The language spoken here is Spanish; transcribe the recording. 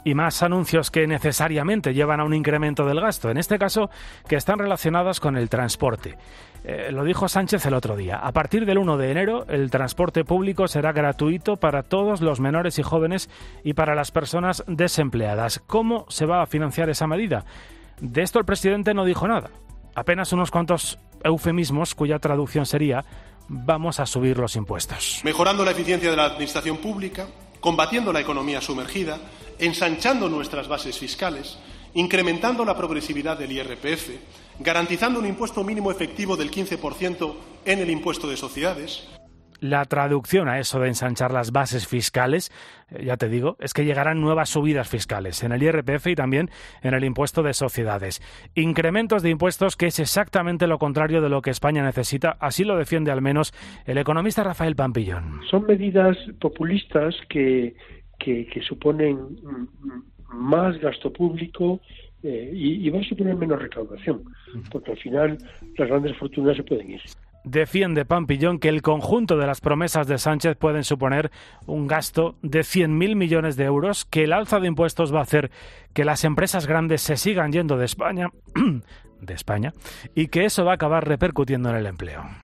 Y más anuncios que necesariamente llevan a un incremento del gasto, en este caso que están relacionados con el transporte. Lo dijo Sánchez el otro día. A partir del 1 de enero, el transporte público será gratuito para todos los menores y jóvenes y para las personas desempleadas. ¿Cómo se va a financiar esa medida? De esto el presidente no dijo nada. Apenas unos cuantos eufemismos cuya traducción sería: vamos a subir los impuestos. Mejorando la eficiencia de la administración pública, combatiendo la economía sumergida, ensanchando nuestras bases fiscales, incrementando la progresividad del IRPF, garantizando un impuesto mínimo efectivo del 15% en el impuesto de sociedades. La traducción a eso de ensanchar las bases fiscales, ya te digo, es que llegarán nuevas subidas fiscales en el IRPF y también en el impuesto de sociedades. Incrementos de impuestos que es exactamente lo contrario de lo que España necesita, así lo defiende al menos el economista Rafael Pampillón. Son medidas populistas que suponen más gasto público y va a suponer menos recaudación, porque al final las grandes fortunas se pueden ir. Defiende Pampillón que el conjunto de las promesas de Sánchez pueden suponer un gasto de 100.000 millones de euros, que el alza de impuestos va a hacer que las empresas grandes se sigan yendo de España, y que eso va a acabar repercutiendo en el empleo.